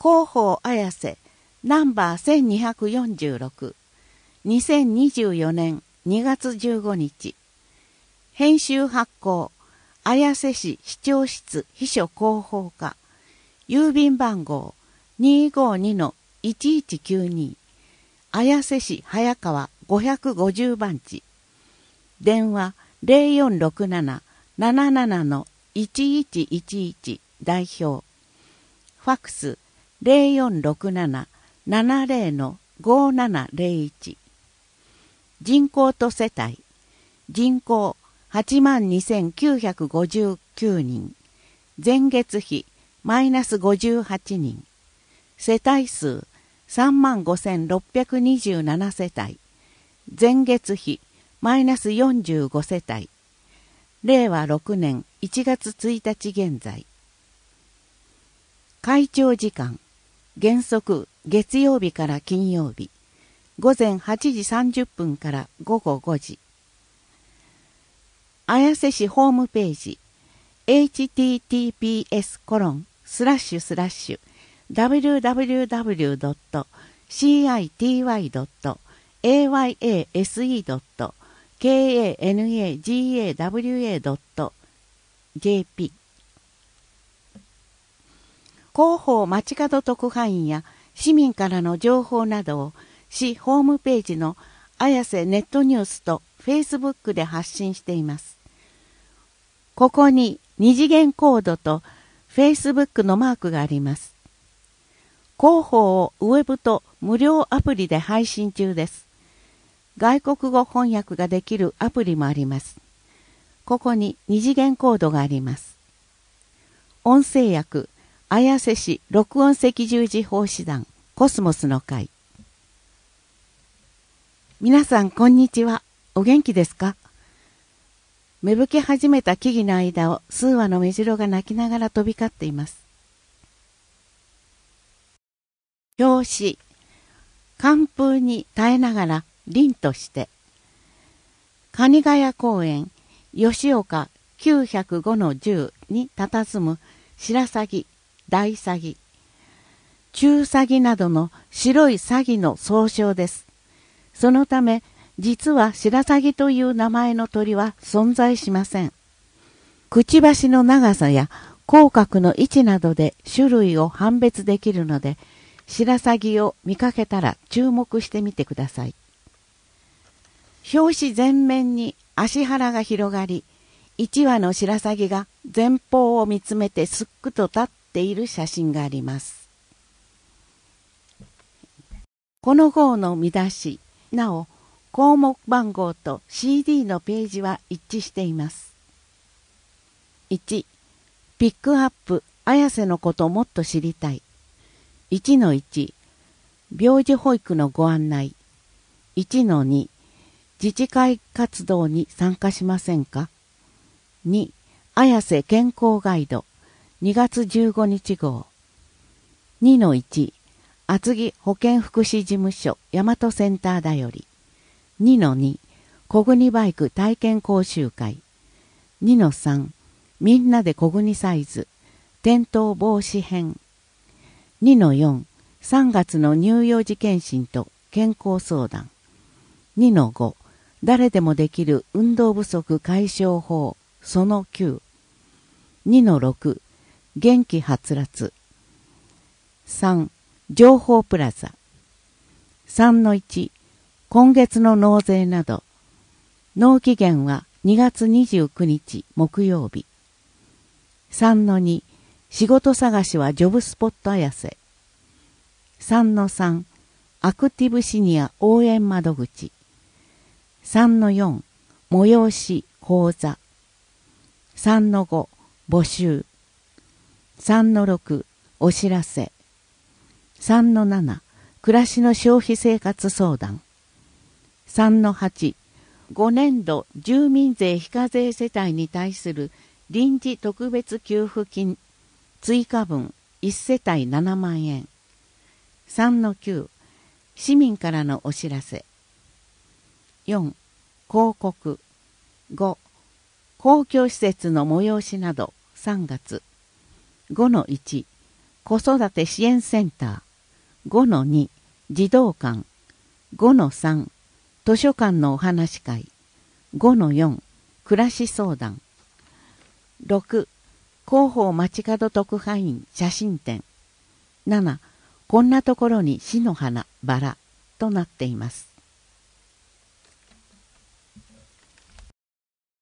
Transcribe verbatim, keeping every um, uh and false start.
広報綾瀬ナンバーせんにひゃくよんじゅうろく、にせんにじゅうよねんにがつじゅうごにち。編集発行綾瀬市市長室秘書広報課、郵便番号 にーごーにのいちいちきゅうに、綾瀬市早川ごひゃくごじゅうばんち、電話 ゼロよんろくなな ななななのいちいちいちいち 代表、ファックス ゼロよんろくなな ななゼロのごななゼロいち、人口と世帯、人口はちまんにせんきゅうひゃくごじゅうきゅうにん、前月比マイナスごじゅうはちにん、世帯数さんまんごせんろっぴゃくにじゅうなな世帯、前月比マイナスよんじゅうご世帯、れいわろくねんいちがつついたち現在。会長時間、原則月曜日から金曜日、ごぜんはちじさんじゅっぷんからごごごじ。綾瀬市ホームページ エイチティーティーピーエスコロンスラッシュスラッシュダブリューダブリューダブリュードットシーアイティーワイドットエーワイエーエスイードットケーエーエヌエージーエーダブリューエードットジェーピー。 広報街角特派員や市民からの情報などを市ホームページの綾瀬ネットニュースとフェイスブックで発信しています。ここに二次元コードとフェイスブックのマークがあります。広報をウェブと無料アプリで配信中です。外国語翻訳ができるアプリもあります。ここに二次元コードがあります。音声訳綾瀬市録音赤十字奉仕団コスモスの会。皆さんこんにちは。お元気ですか？芽吹き始めた木々の間を数羽のメジロが鳴きながら飛び交っています。表紙、寒風に耐えながら凛として、蟹ヶ谷公園吉岡きゅうひゃくごのじゅうに佇む白鷺、大鷺、中鷺などの白い鷺の総称です。そのため、実は白鷺という名前の鳥は存在しません。くちばしの長さや口角の位置などで種類を判別できるので、白鷺を見かけたら注目してみてください。表紙全面に足腹が広がり、一羽の白鷺が前方を見つめてすっくと立っている写真があります。この号の見出し、なお、項目番号と シーディー のページは一致しています。いち. ピックアップ綾瀬のこともっと知りたい。いちのいち. 病児保育のご案内。いちのに. 自治会活動に参加しませんか？ に. 綾瀬健康ガイドにがつじゅうごにち号。にのいち. 厚木保健福祉事務所大和センターだより。にのに. 小国バイク体験講習会。にのさん. みんなで小国サイズ転倒防止編。にのよん. さんがつの乳幼児検診と健康相談。にのご. 誰でもできる運動不足解消法そのきゅう。にのろく. 元気はつらつ。さん. 情報プラザ。さんのいち. 今月の納税など。納期限はにがつにじゅうくにち木曜日。さんのに. 仕事探しはジョブスポット綾瀬。さんのさん. アクティブシニア応援窓口。さんのよん. 催し講座。さんのご. 募集。さんのろく. お知らせ。さんのなな. 暮らしの消費生活相談。さんのはち. ごねんど住民税非課税世帯に対する臨時特別給付金追加分いち世帯ななまんえん。さんのきゅう. 市民からのお知らせ。よん. 広告。ご. 公共施設の催しなどさんがつ。ごのいち. 子育て支援センター。ごのに、児童館。ごのさん、図書館のお話し会。ごのよん、暮らし相談。ろく、広報街角特派員写真展。なな、こんなところに死の花、バラとなっています。